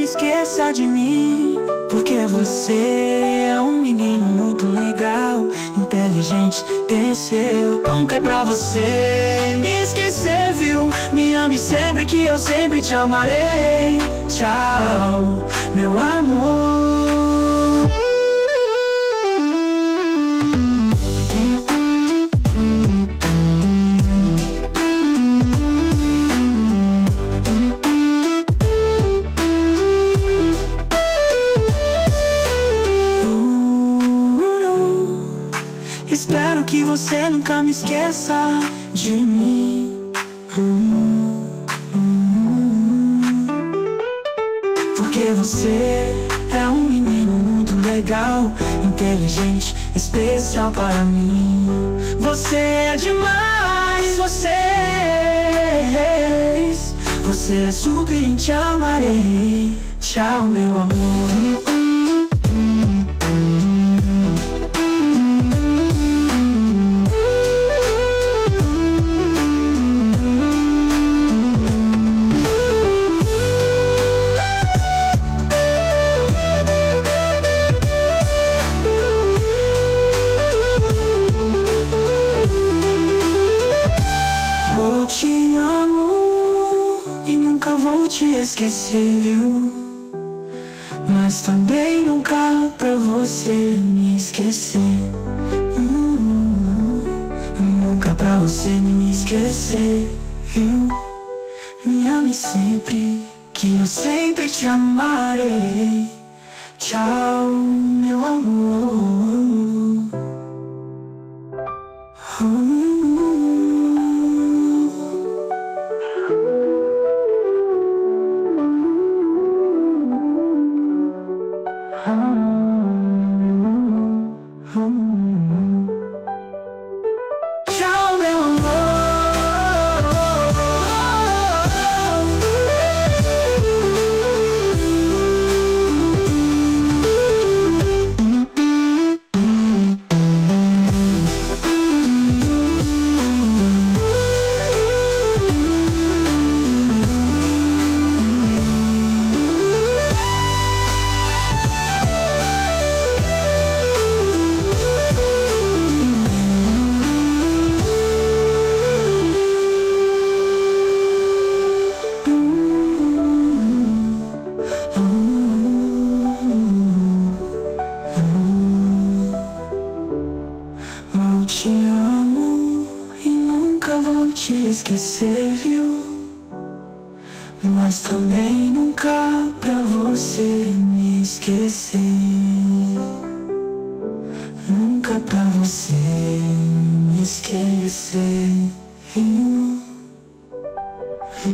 esqueça de mim, porque você é um menino muito legal, inteligente, desceu. Nunca é pra você me esquecer, viu? Me ame sempre que eu sempre te amarei. Tchau, meu amor. Espero que você nunca me esqueça de mim. Porque você é um menino muito legal, inteligente, especial para mim. Você é demais, você é super, te amarei. Tchau, meu amor. Eu te amo e nunca vou te esquecer, viu? Mas também nunca pra você me esquecer. Nunca pra você me esquecer, viu? Me ame sempre, que eu sempre te amarei. Tchau, meu amor. Tchau, meu amor. Eu te amo e nunca vou te esquecer, viu? Mas também nunca pra você me esquecer. Nunca pra você me esquecer, viu?